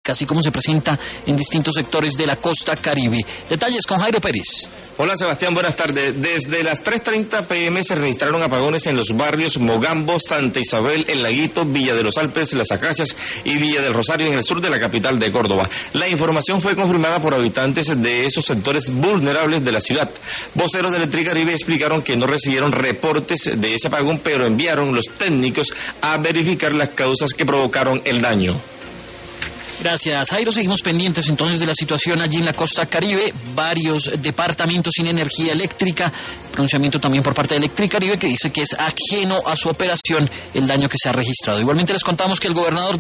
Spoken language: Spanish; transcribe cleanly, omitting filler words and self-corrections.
eléctrica, así como se presenta en distintos sectores de la costa Caribe. Detalles con Jairo Pérez. Hola Sebastián, buenas tardes. Desde las 3:30 p.m. se registraron apagones en los barrios Mogambo, Santa Isabel, El Laguito, Villa de los Alpes, Las Acacias y Villa del Rosario en el sur de la capital de Córdoba. La información fue confirmada por habitantes de esos sectores vulnerables de la ciudad. Voceros de Electricaribe explicaron que no recibieron reportes de ese apagón, pero enviaron los técnicos a verificar las causas que provocaron el daño. Gracias, Jairo. Seguimos pendientes entonces de la situación allí en la costa Caribe. Varios departamentos sin energía eléctrica. Pronunciamiento también por parte de Electricaribe que dice que es ajeno a su operación el daño que se ha registrado. Igualmente les contamos que el gobernador